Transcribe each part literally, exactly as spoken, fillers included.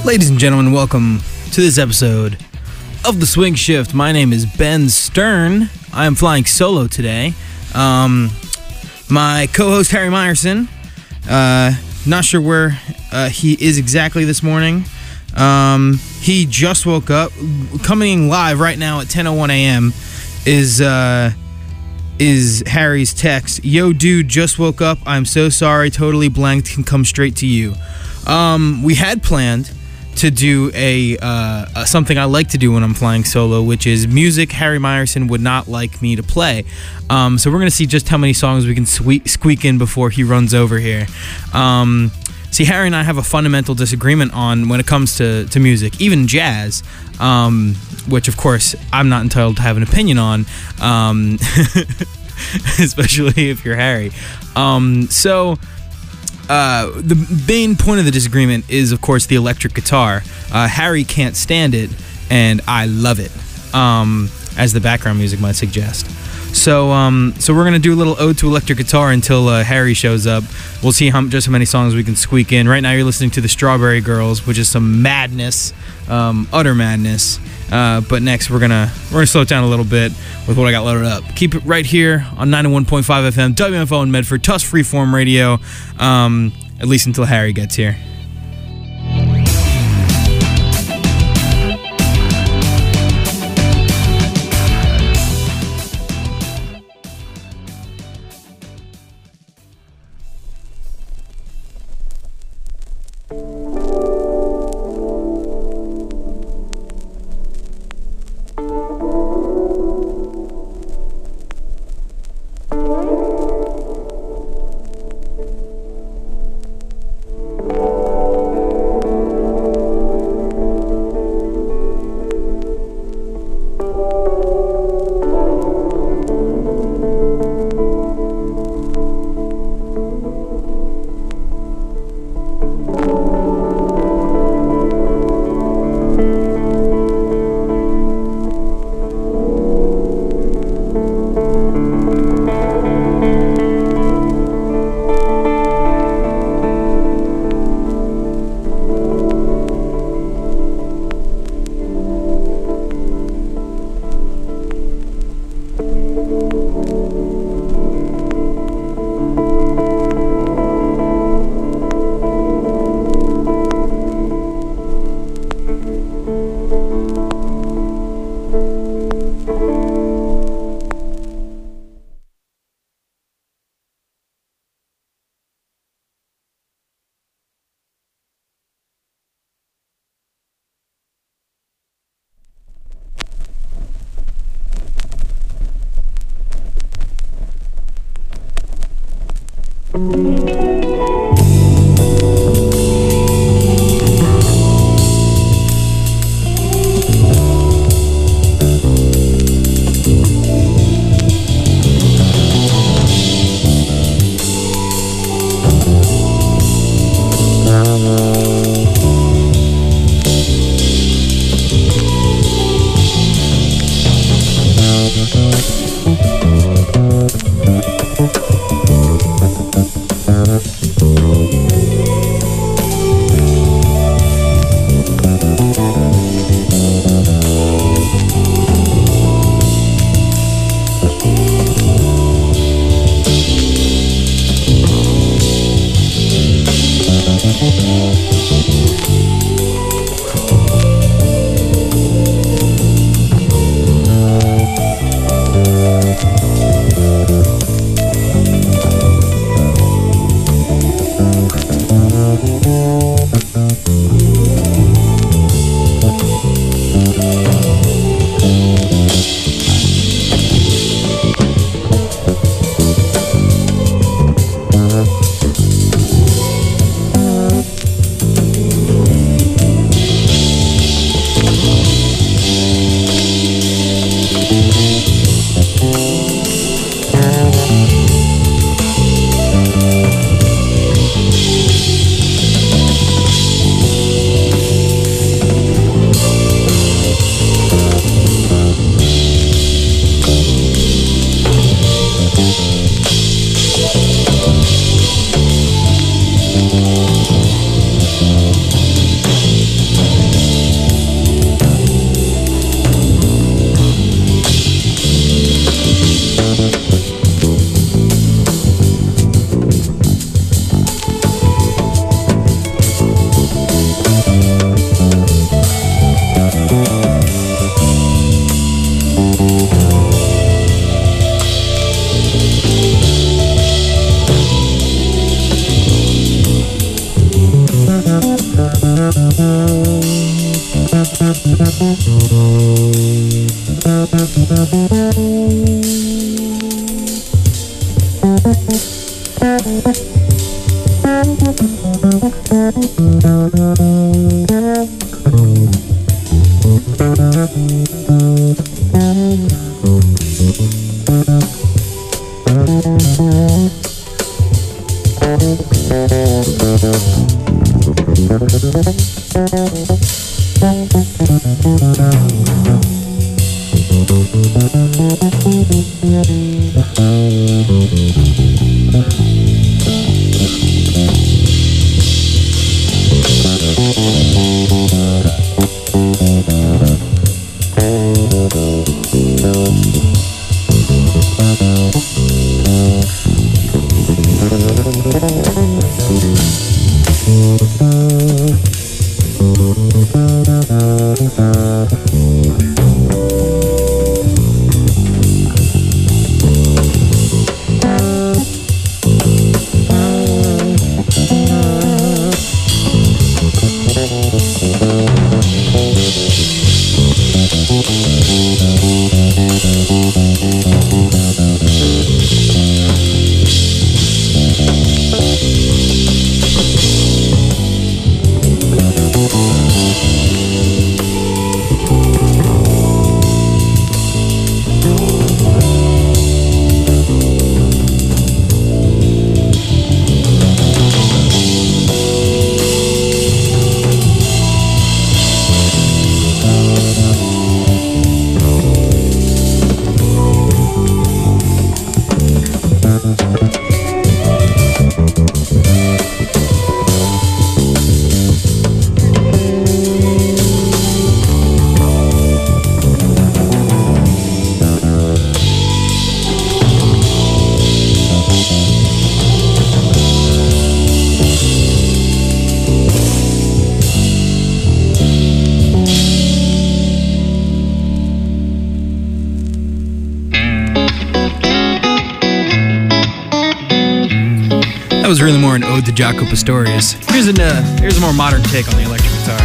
Ladies and gentlemen, welcome to this episode of The Swing Shift. My name is Ben Stern. I am flying solo today. Um, my co-host Harry Meyerson, uh, not sure where uh, he is exactly this morning. Um, he just woke up. Coming live right now at ten oh one a.m. is uh, is Harry's text. Yo, dude, just woke up. I'm so sorry. Totally blanked. Can come straight to you. Um, we had planned to do a, uh, a something I like to do when I'm flying solo, which is music Harry Meyerson would not like me to play. Um, so we're gonna see just how many songs we can squeak, squeak in before he runs over here. Um, see, Harry and I have a fundamental disagreement on when it comes to, to music, even jazz, um, which of course I'm not entitled to have an opinion on, um, especially if you're Harry. Um, so. Uh, the main point of the disagreement is, of course, the electric guitar. Uh, Harry can't stand it, and I love it, um, as the background music might suggest. So, um, so we're gonna do a little ode to electric guitar until uh, Harry shows up. We'll see how just how many songs we can squeak in. Right now, you're listening to the Strawberry Girls, which is some madness, um, utter madness. Uh, but next, we're gonna we're gonna slow it down a little bit with what I got loaded up. Keep it right here on ninety-one point five F M, W F O in Medford, Tuss Freeform Radio. Um, at least until Harry gets here. That was really more an ode to Jaco Pastorius. Here's, an, uh, here's a more modern take on the electric guitar.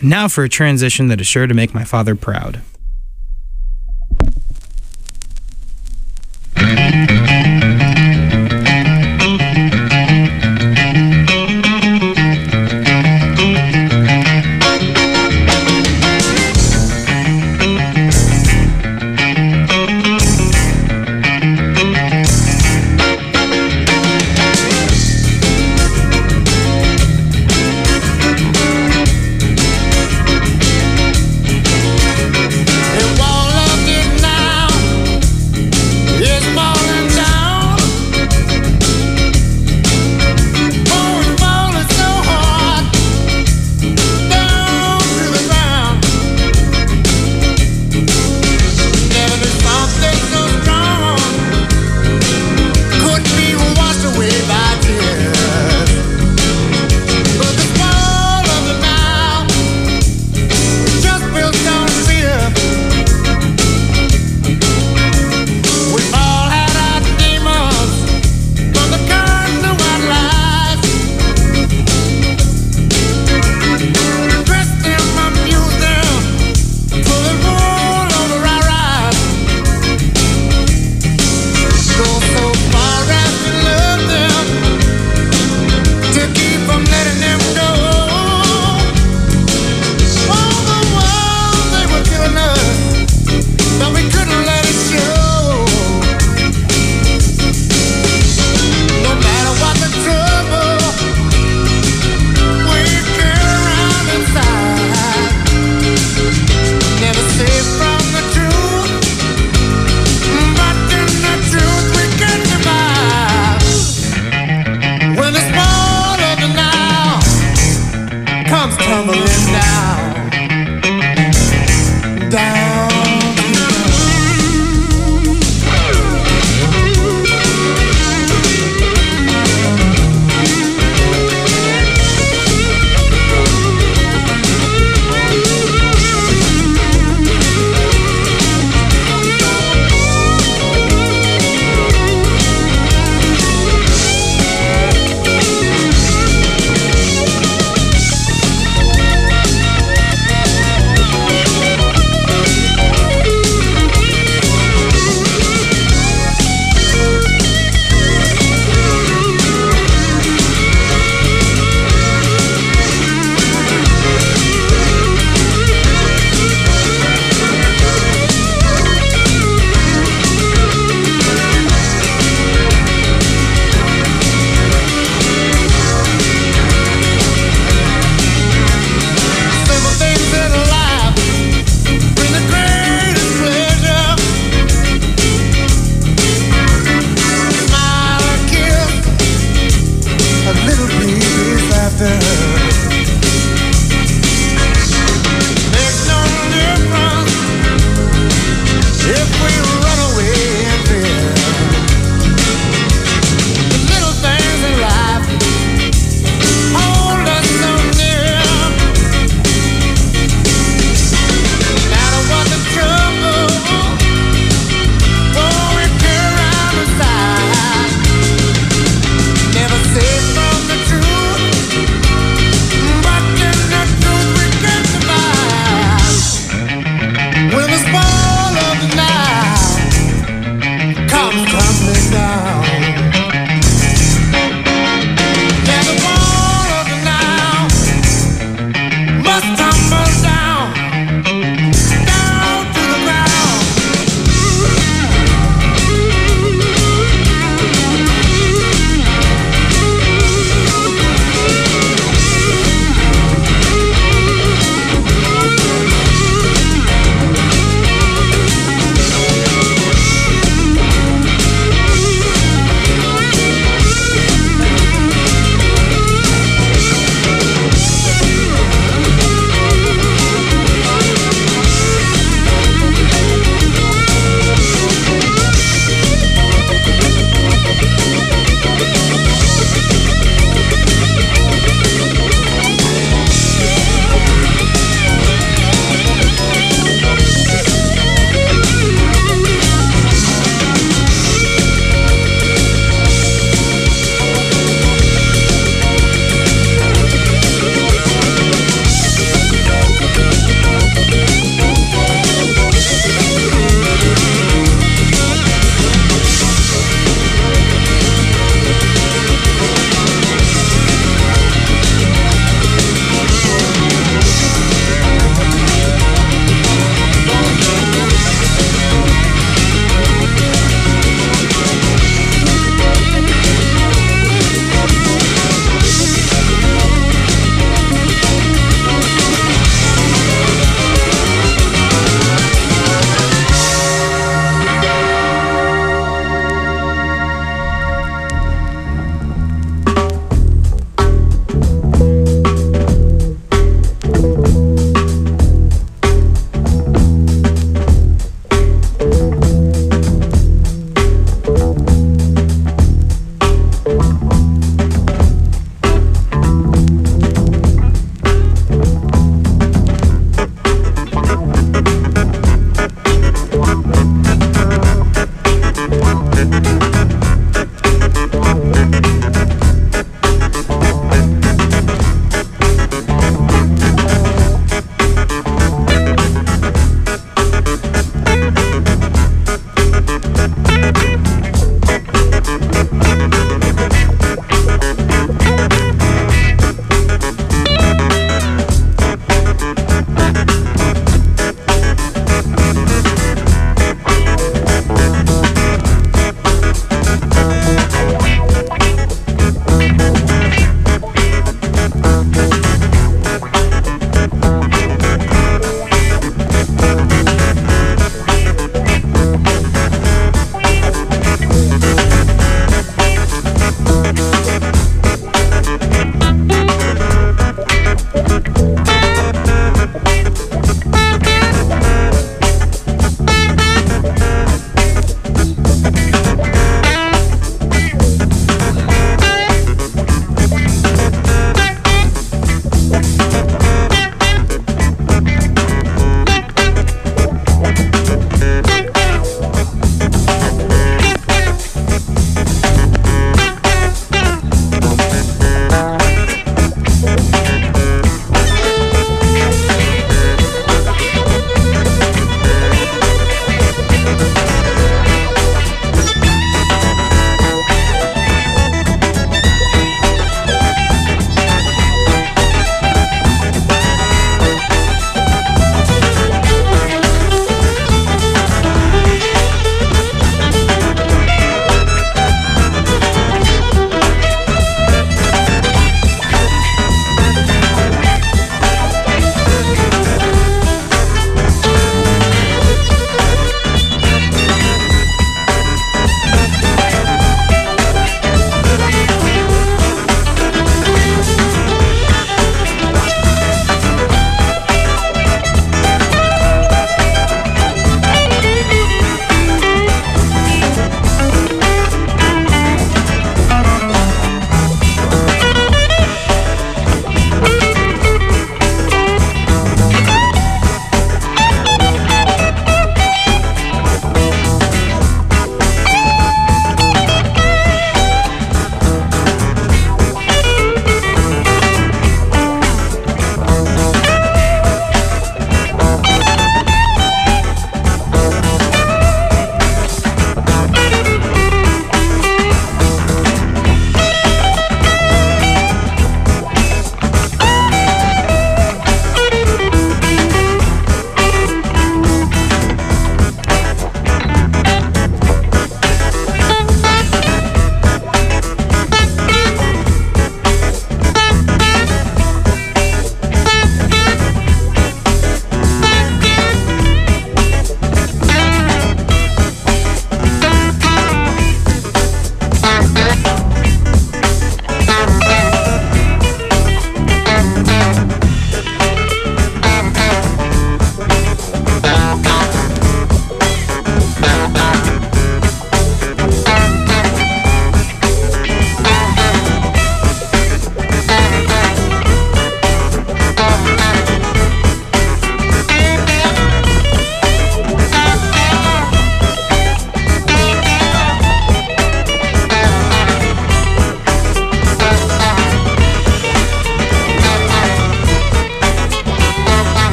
Now for a transition that is sure to make my father proud.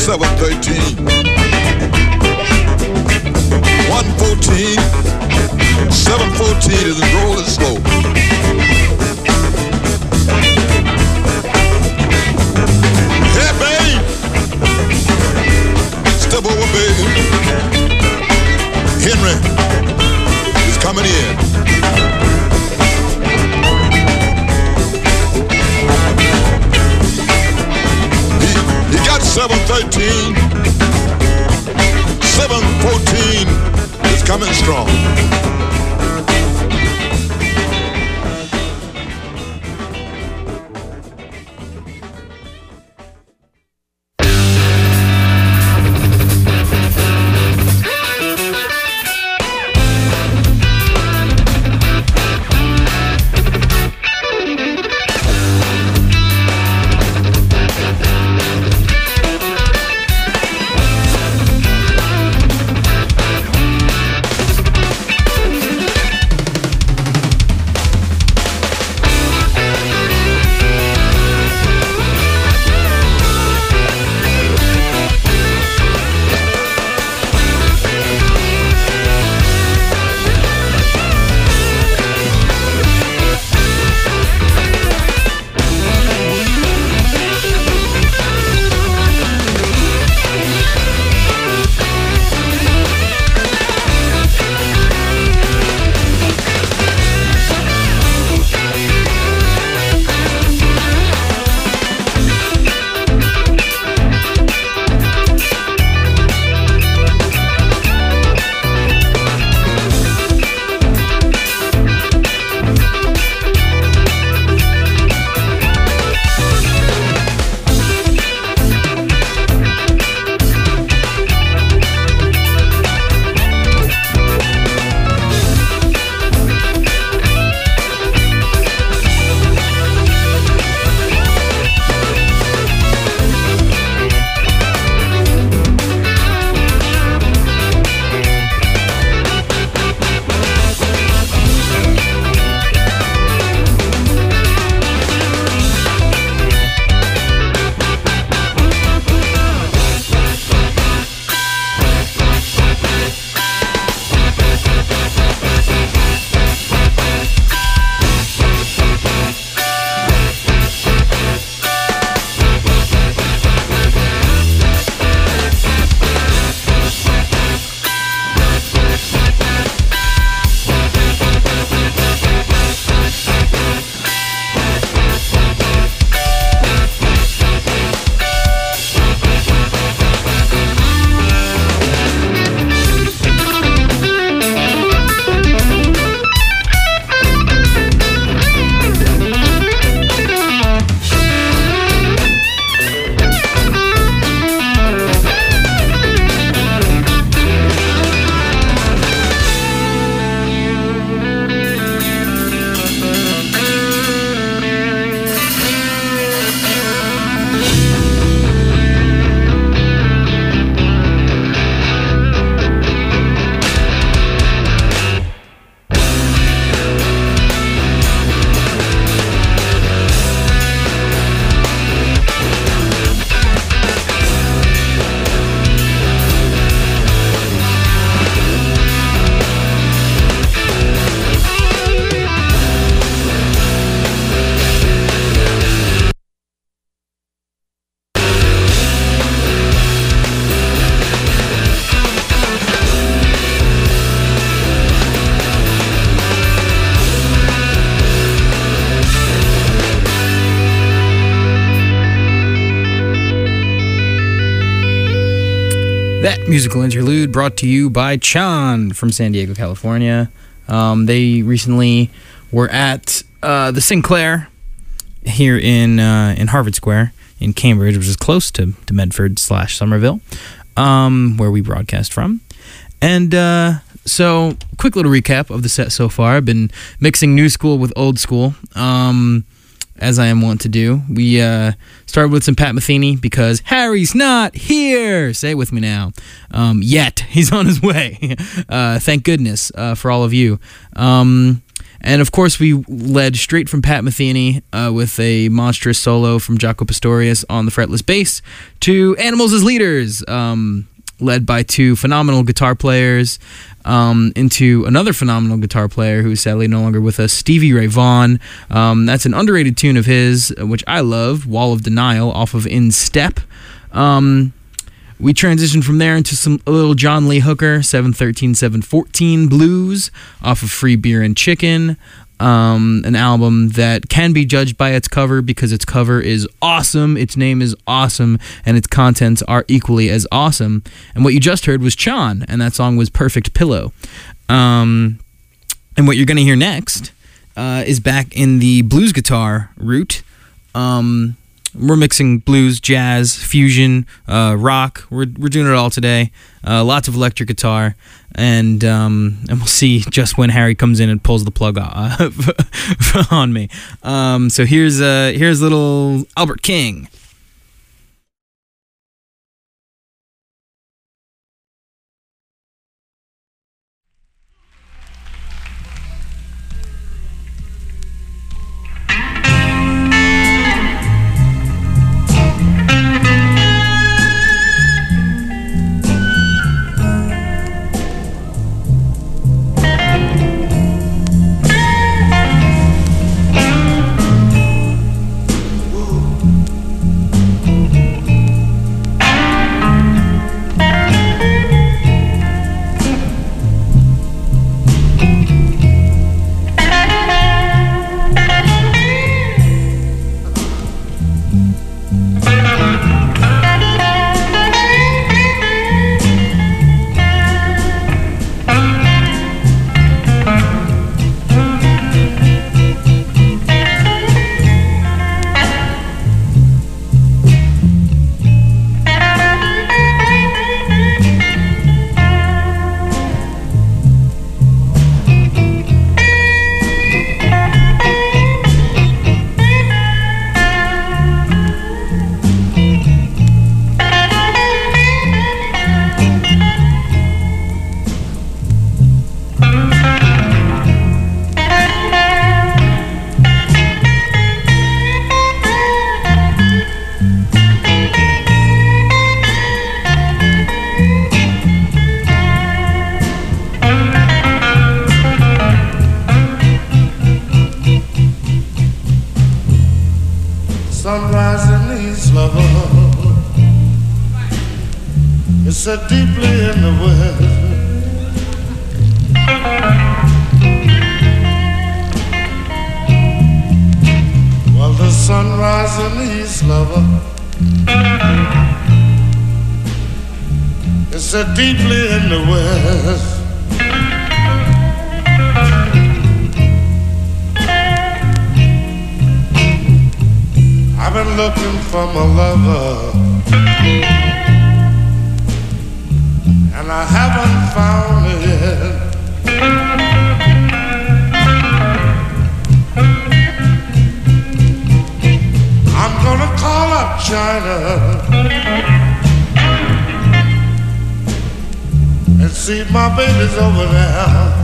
seven thirteen, one fourteen, seven fourteen is rolling slow. Hey, babe, step over, baby. Henry is coming in. seven thirteen, seven fourteen is coming strong. That musical interlude brought to you by Chan from San Diego, California. Um, they recently were at uh, the Sinclair here in uh, in Harvard Square in Cambridge, which is close to, to Medford slash Somerville, um, where we broadcast from. And uh, so, quick little recap of the set so far. I've been mixing new school with old school, um, as I am wont to do. We uh, started with some Pat Metheny because Harry's not here. Say it with me now. Um, yet. He's on his way. uh, thank goodness uh, for all of you. Um, And of course, we led straight from Pat Metheny uh, with a monstrous solo from Jaco Pastorius on the fretless bass to Animals as Leaders, um, led by two phenomenal guitar players, um, into another phenomenal guitar player who's sadly no longer with us, Stevie Ray Vaughan. Um, that's an underrated tune of his, which I loved, Wall of Denial, off of In Step. Um, we transitioned from there into some a little John Lee Hooker, seven thirteen seven fourteen blues, off of Free Beer and Chicken. Um, an album that can be judged by its cover because its cover is awesome, its name is awesome, and its contents are equally as awesome. And what you just heard was Chon, and that song was Perfect Pillow. Um, and what you're going to hear next uh, is back in the blues guitar route. Um, we're mixing blues, jazz, fusion, uh, rock. We're we're doing it all today. Uh, lots of electric guitar. And um, and we'll see just when Harry comes in and pulls the plug off on me. Um, so here's uh, here's little Albert King. Sunrise in the East, lover. It's set deeply in the West. Well, the sunrise in the East, lover. It's set deeply in the West. I've been looking for my lover, and I haven't found it yet. I'm gonna call up China and see if my baby's over there.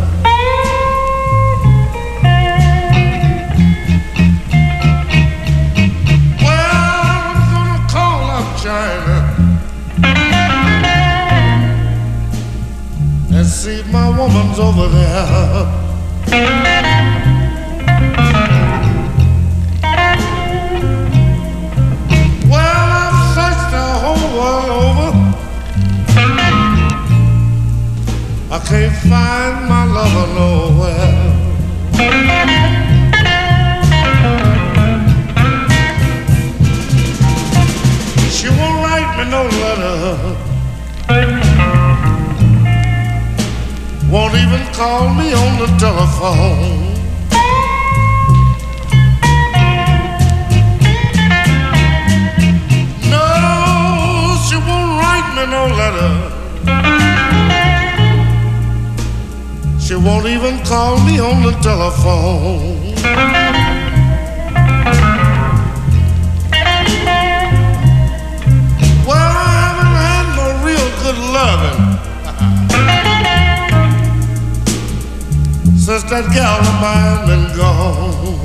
And see if my woman's over there. Well, I've searched the whole world over. I can't find my lover nowhere. She won't write me no letter, won't even call me on the telephone. No, she won't write me no letter. She won't even call me on the telephone. Well, I haven't had no real good loving since the that gal of mine been gone.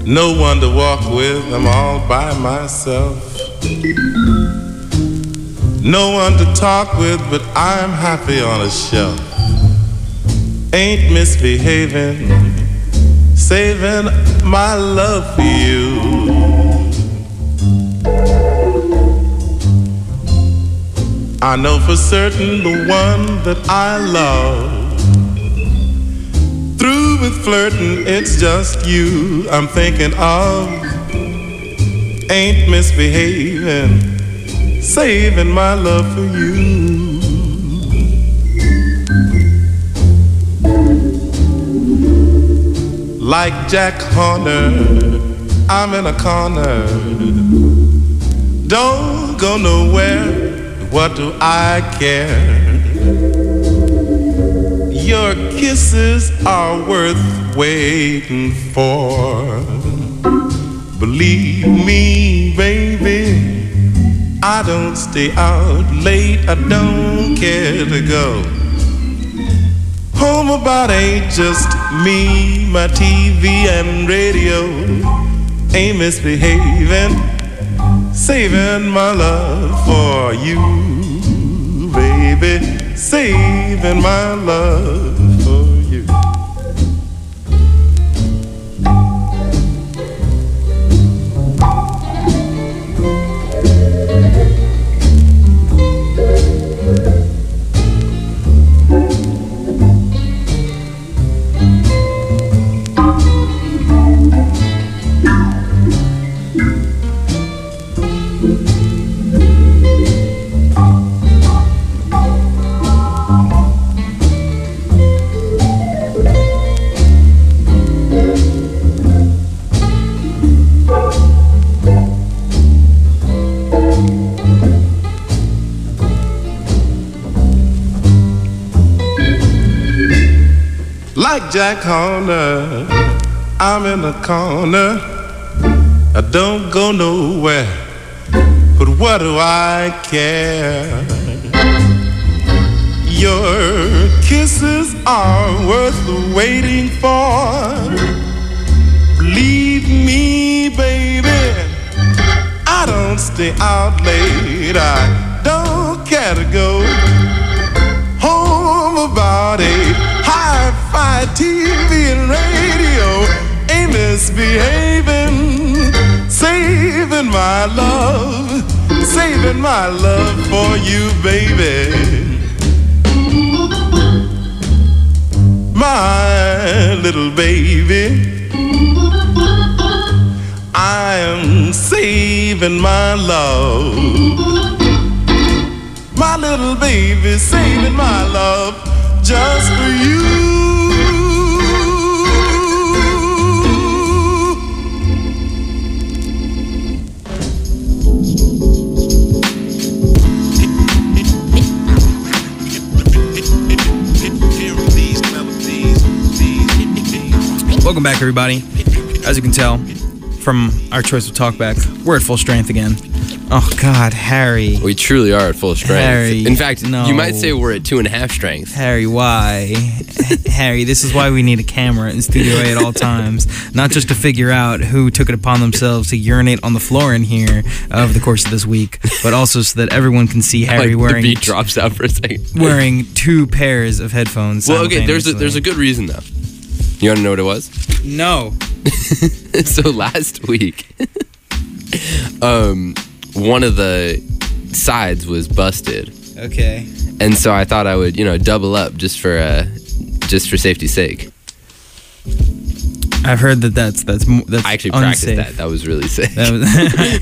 No one to walk with, I'm all by myself. No one to talk with, but I'm happy on a shelf. Ain't misbehaving, saving my love for you. I know for certain the one that I love. Through with flirting, it's just you I'm thinking of. Ain't misbehaving, saving my love for you. Like Jack Horner, I'm in a corner. Don't go nowhere, what do I care? Your kisses are worth waiting for. Believe me, baby, I don't stay out late, I don't care to go. Home about ain't just me, my T V and radio. Ain't misbehaving, saving my love for you, baby. Saving my love for you. Like Jack Horner, I'm in the corner. I don't go nowhere, but what do I care? Your kisses are worth waiting for. Believe me, baby, I don't stay out late, I don't care to go home about eight. Hi-fi T V and radio ain't misbehaving, saving my love, saving my love for you, baby. My little baby, I am saving my love. My little baby, saving my love just for you. Welcome back, everybody. As you can tell from our choice of talkback, we're at full strength again. Oh, God, Harry. We truly are at full strength. Harry, In fact, no. you might say we're at two and a half strength. Harry, why? Harry, this is why we need a camera in Studio A at all times. Not just to figure out who took it upon themselves to urinate on the floor in here over the course of this week, but also so that everyone can see Harry like wearing the beat drops out for a second. wearing two pairs of headphones. Well, okay, there's a, there's a good reason, though. You want to know what it was? No. So last week, um... one of the sides was busted. Okay. And so I thought I would, you know, double up just for uh, just for safety's sake. I've heard that that's that's that's I actually unsafe. practiced that. That was really safe. That was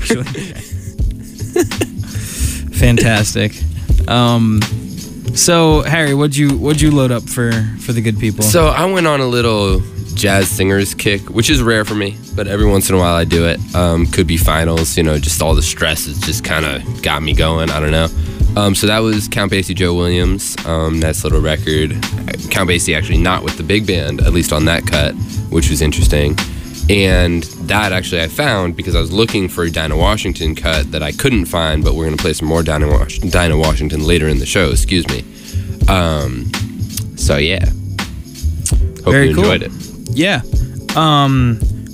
actually fantastic. Um, so Harry, what'd you what'd you load up for for the good people? So I went on a little jazz singers kick, which is rare for me, but every once in a while I do it. Um, could be finals, you know, just all the stress has just kind of got me going. I don't know. Um, so that was Count Basie, Joe Williams. Um, nice little record. Count Basie actually not with the big band, at least on that cut, which was interesting. And that actually I found because I was looking for a Dinah Washington cut that I couldn't find, but we're going to play some more Dinah, Was- Dinah Washington later in the show, excuse me. Um, so yeah. Hope Very you cool. enjoyed it. Yeah. Um,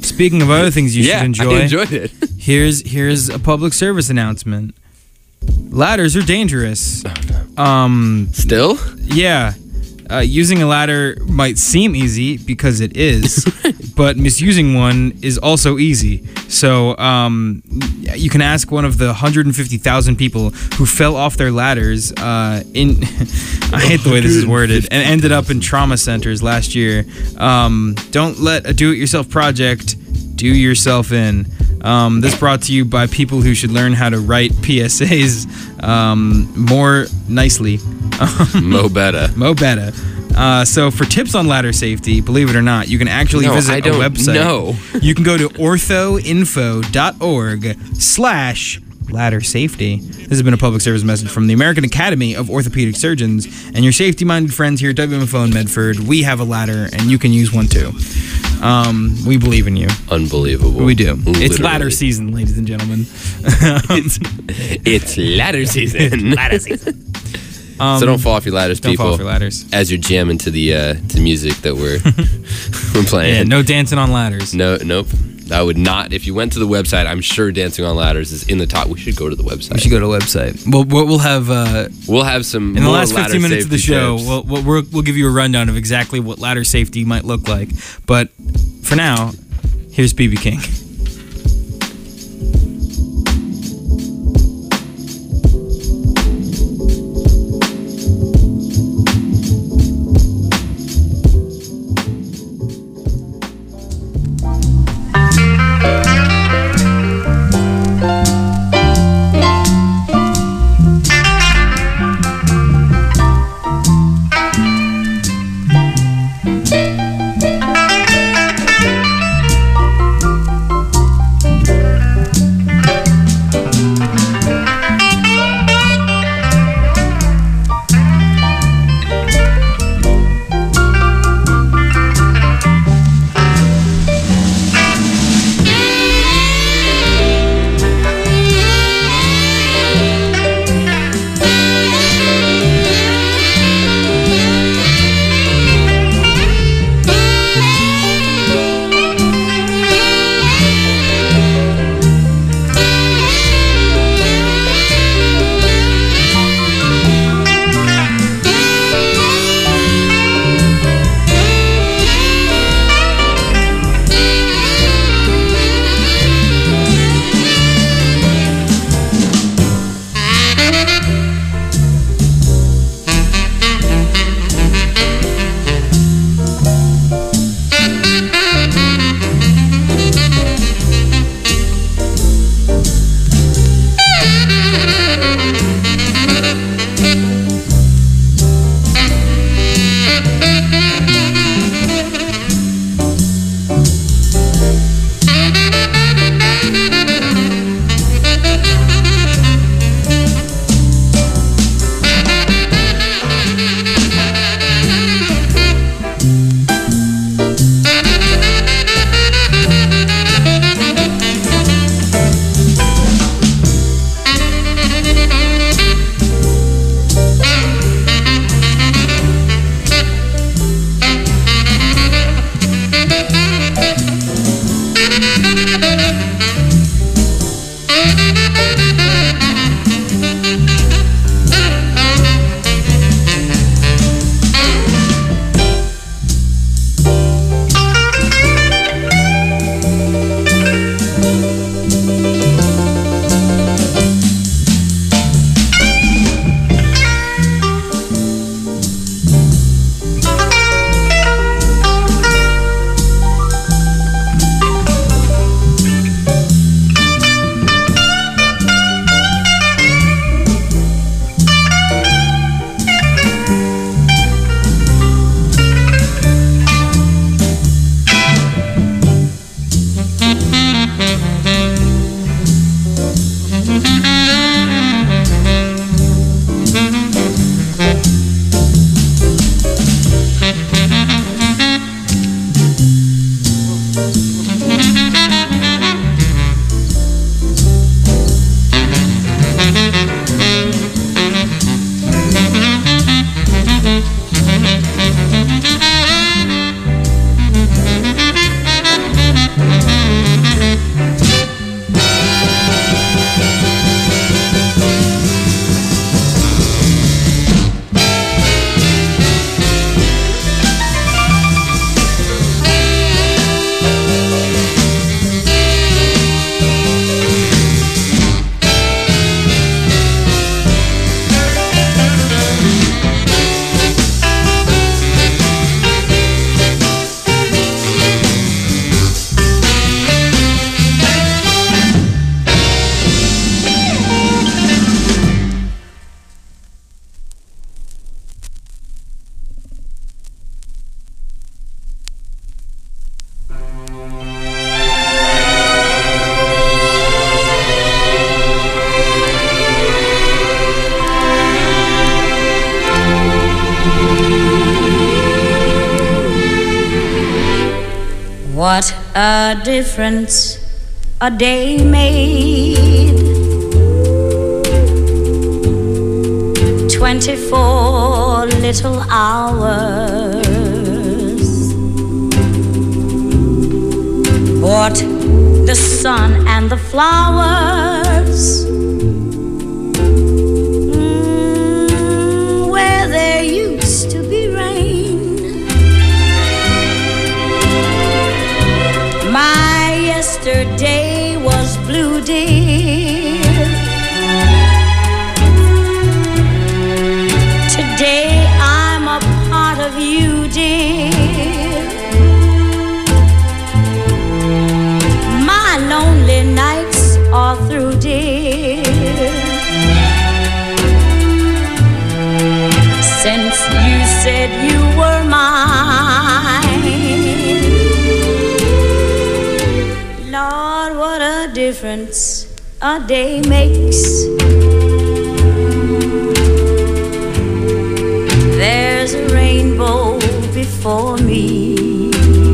Speaking of other things you yeah, should enjoy, I enjoyed it. here's here's a public service announcement. Ladders are dangerous. Um, Still? yeah. Uh, using a ladder might seem easy because it is, but misusing one is also easy. So um, you can ask one of the one hundred fifty thousand people who fell off their ladders uh, in. I hate the way this is worded, and ended up in trauma centers last year. Um, don't let a do-it-yourself project do yourself in. Um, this brought to you by people who should learn how to write P S As um, more nicely. Mo better. Mo better. Uh, so for tips on ladder safety, believe it or not, you can actually No, visit I a don't website. know. You can go to orthoinfo.org slash ladder safety. This has been a public service message from the American Academy of Orthopedic Surgeons and your safety-minded friends here at W M F O in Medford. We have a ladder, and you can use one too. Um, we believe in you. Unbelievable. We do. It's Literally. ladder season, ladies and gentlemen. It's, it's ladder season. ladder season. Um, So don't fall off your ladders, don't people. fall off your ladders. As you're jamming to the uh, to music that we're we're playing. Yeah, no dancing on ladders. No, nope. I would not. If you went to the website, I'm sure Dancing on Ladders is in the top. We should go to the website. We should go to the website. We'll, we'll we'll have uh, We'll have some in the more last ladder fifteen minutes of the safety show. tips. We'll, we'll we'll we'll give you a rundown of exactly what ladder safety might look like. But for now, here's B B King. What a difference a day made. Twenty-four little hours brought the sun and the flowers mm, where there used to be rain. My yesterday was blue, dear. Today I'm a part of you, dear. My lonely nights are through, dear. Since you said you were mine, Lord, what a difference a day makes. There's a rainbow before me.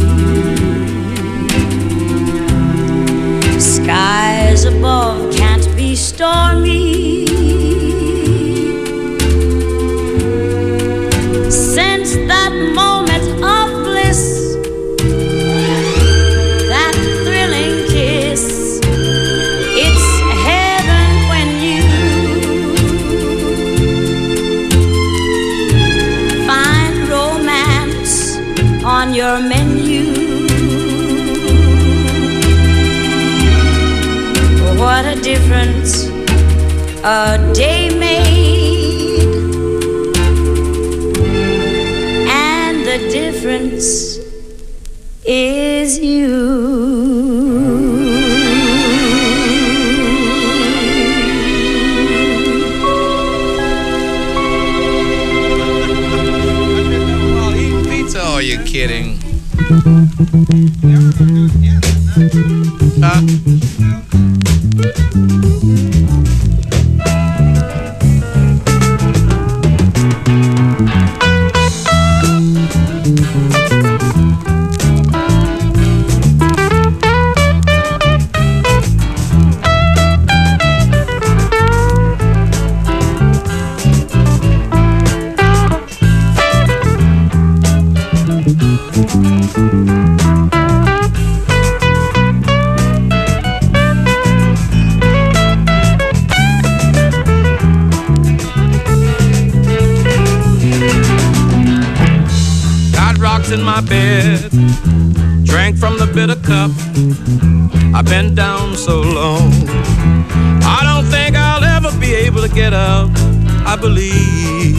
Skies above can't be stormy. Since that moment of bliss, that thrilling kiss, it's heaven when you find romance on your menu. What a difference a day made, and the difference is you. While eating pizza, are you kidding? Huh? In my bed, drank from the bitter cup. I've been down so long, I don't think I'll ever be able to get up. I believe,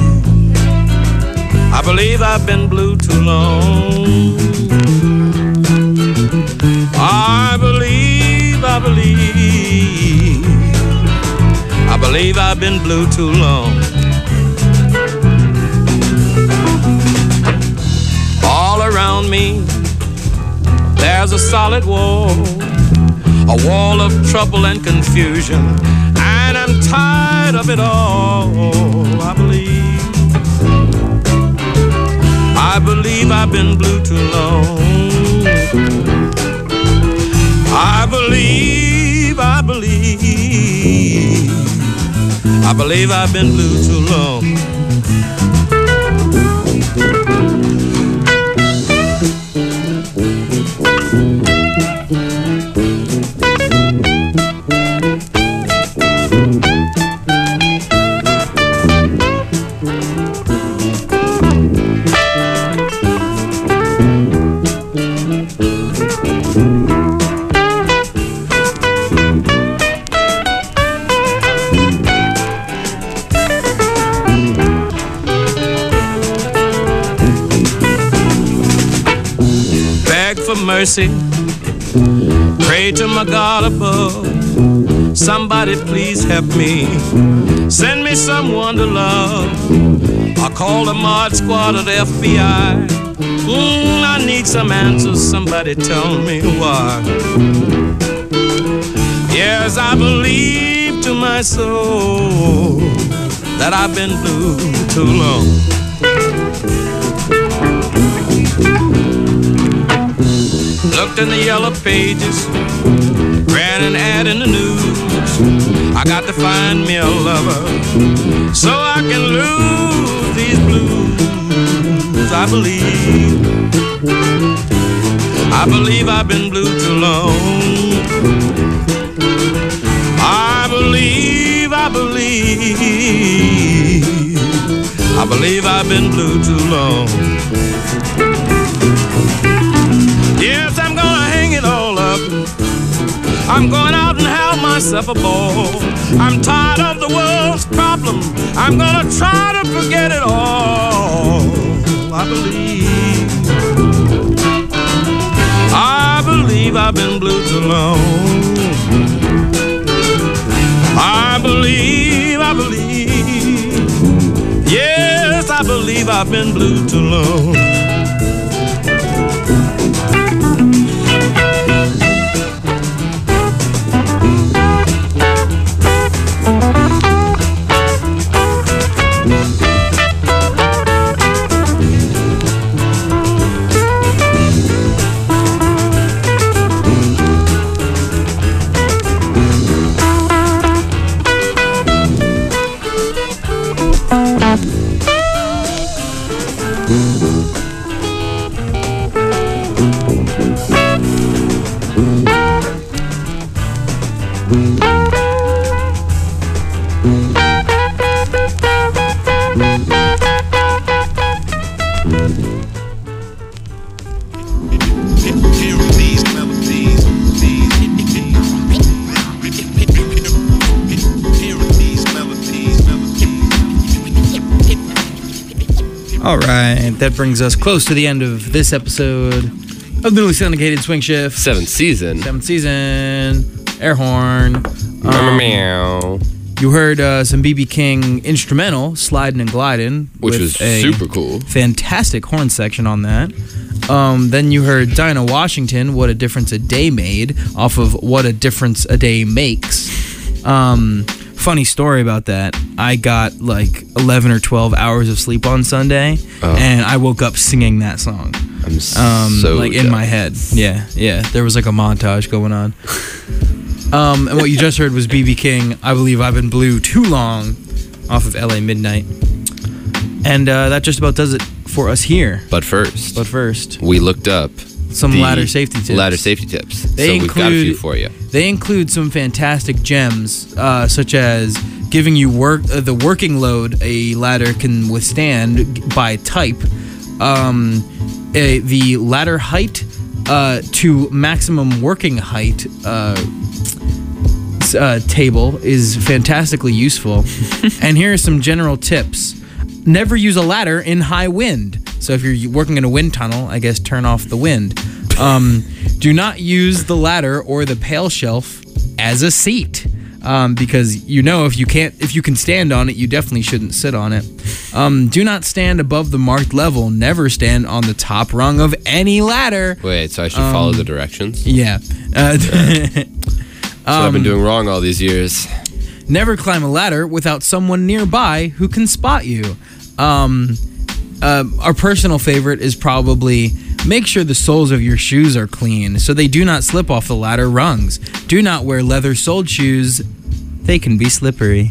I believe I've been blue too long. I believe, I believe, I believe I've been blue too long. Around me, there's a solid wall, a wall of trouble and confusion, and I'm tired of it all. I believe, I believe I've been blue too long. I believe, I believe, I believe I've been blue too long. Mercy, pray to my God above. Somebody please help me, send me someone to love. I call the Mod Squad of the F B I. Mm, I need some answers, somebody tell me why. Yes, I believe to my soul that I've been blue too long. looked in the yellow pages, ran an ad in the news. I got to find me a lover so I can lose these blues. I believe, I believe I've been blue too long. I believe, I believe, I believe I've been blue too long. Yes, I'm gonna hang it all up. I'm going out and have myself a ball. I'm tired of the world's problem. I'm gonna try to forget it all. I believe, I believe I've been blue too long. I believe, I believe, yes, I believe I've been blue too long. All right, that brings us close to the end of this episode of the newly syndicated Swing Shift. Seventh season. Seventh season. Air horn. Um, Meow. you heard uh, some B B King instrumental, Sliding and Gliding. Which with was a super cool. Fantastic horn section on that. Um, then you heard Dinah Washington, What a Difference a Day Made, off of What a Difference a Day Makes. Um, funny story about that. I got like eleven or twelve hours of sleep on Sunday, oh. and I woke up singing that song. I'm Um, so like in jealous. my head. Yeah, yeah. There was like a montage going on. Um, and what you just heard was B B King, I Believe I've Been Blue Too Long, off of L A Midnight. And uh, that just about does it for us here. But first, But first, we looked up some the ladder safety tips. Ladder safety tips. They so include, we've got a few for you. They include some fantastic gems, uh, such as giving you work uh, the working load a ladder can withstand by type, um, a, the ladder height uh, to maximum working height uh, uh, table is fantastically useful. And here are some general tips. Never use a ladder in high wind. So if you're working in a wind tunnel, I guess turn off the wind. Um, do not use the ladder or the pail shelf as a seat, um, because you know if you can't, if you can stand on it, you definitely shouldn't sit on it. Um, do not stand above the marked level. Never stand on the top rung of any ladder. Wait, so I should follow the directions? Yeah. Uh, That's what I've been doing wrong all these years. Never climb a ladder without someone nearby who can spot you. Um, uh, our personal favorite is probably make sure the soles of your shoes are clean so they do not slip off the ladder rungs. Do not wear leather-soled shoes. They can be slippery.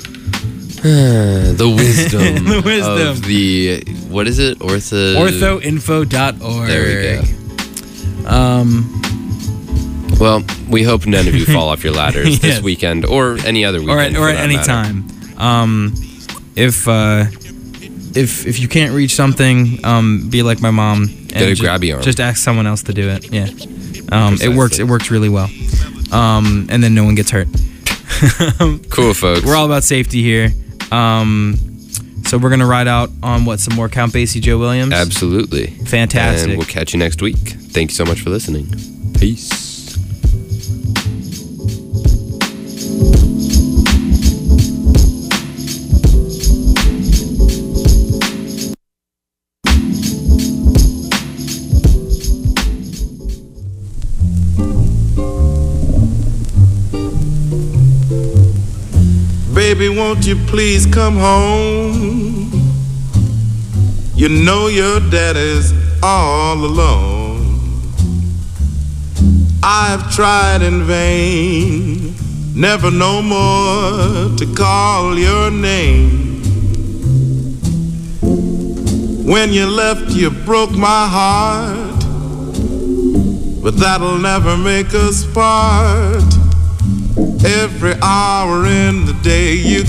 The wisdom, The wisdom. of the, what is it? Ortho... ortho info dot org. There we go. Um, Well, we hope none of you fall off your ladders Yes. this weekend or any other weekend. or at, for or at that any matter. time. Um, if uh, if if you can't reach something, um, be like my mom. And Get a ju- grabby arm. Just ask someone else to do it. Yeah. Um, it Precisely. works. It works really well. Um, and then no one gets hurt. Cool, folks. We're all about safety here. Um, so we're gonna ride out on what, some more Count Basie, Joe Williams. Absolutely. Fantastic. And we'll catch you next week. Thank you so much for listening. Peace. Baby, won't you please come home? You know your daddy's all alone. I've tried in vain, never no more to call your name. When you left, you broke my heart, but that'll never make us part. Every hour in the day you